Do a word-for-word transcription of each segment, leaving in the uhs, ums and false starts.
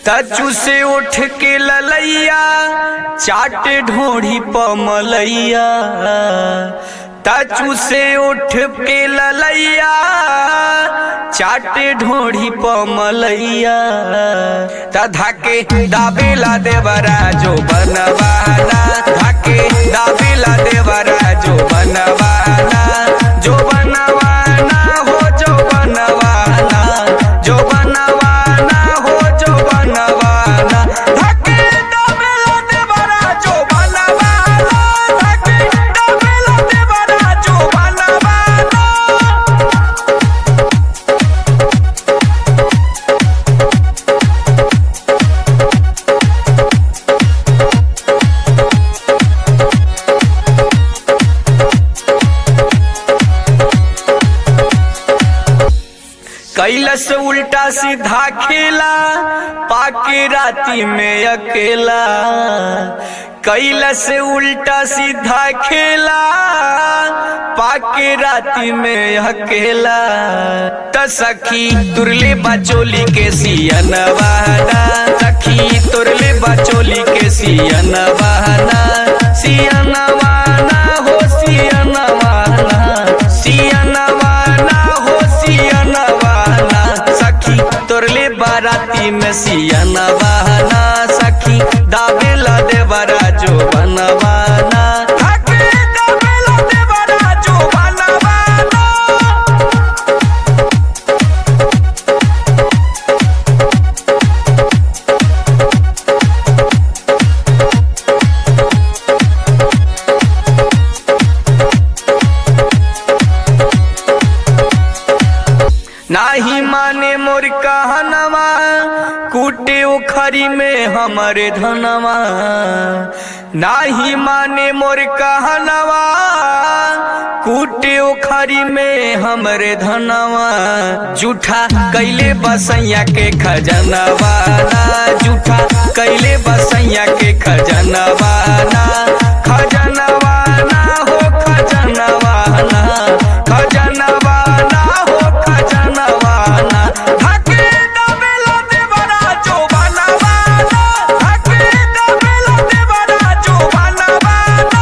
तचू से उठ के ललैया चाटे ढोढ़ी पमलैया। तचू से उठ के ललैया चाटे ढोढ़ी पमलैया। धाके दाबेला देवरा जो बनवाना, धाके दाबेला देवरा जो बनवाना, जो बनवाना हो जो बनवाना, जो बनवाना हो जो बनवाना। धाके दाबेला देवरा जो बनवाना, धाके दाबेला देवरा जो बनवाना। कैलस उल्टा सीधा खेला पाके राती में अकेला। कैलस उल्टा सीधा खेला पाके राती में अकेला। त सखी तुरले बचोली के सियनवाना, सखी तुरले बचोली के सियनवाना, सियनवाना हो सियनवाना, सियनवाना हो सियनवाना। सखी तुरले बाराती में सियनवाना, सखी दाबेला देवरा जो बनवाना, धाके दाबेला देवरा जो बनवाना। नाही माने मोर कहनवा कूटे उखरी में हमरे धनवा। नाही माने मोर कहनवा कूटे उखरी में हमरे धनवा। जूठा कैले बसैया के खजनवाना, जूठा कैले बसैया के खजनवाना, खजनवाना हो खजनवाना, खजनवाना हो खजनवाना। धाके दाबेला देवरा जो बनवाना, धाके दाबेला देवरा जो बनवाना।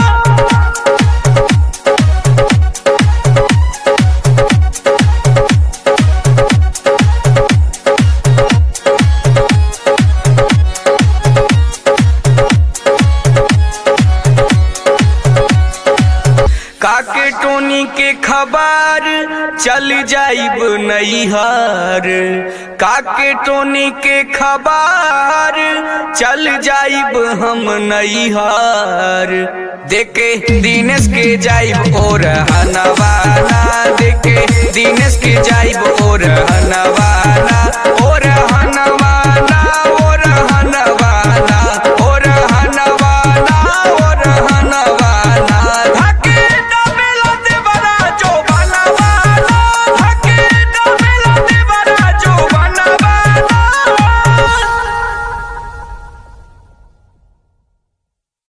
काके टोनी के खबर चल जाइब नैहर, काके टोनी के खबर चल जाइब हम नैहर। देखे दिनेश के जाइब और हनवाना, देखे दिनेश के जाइब और हनवाना।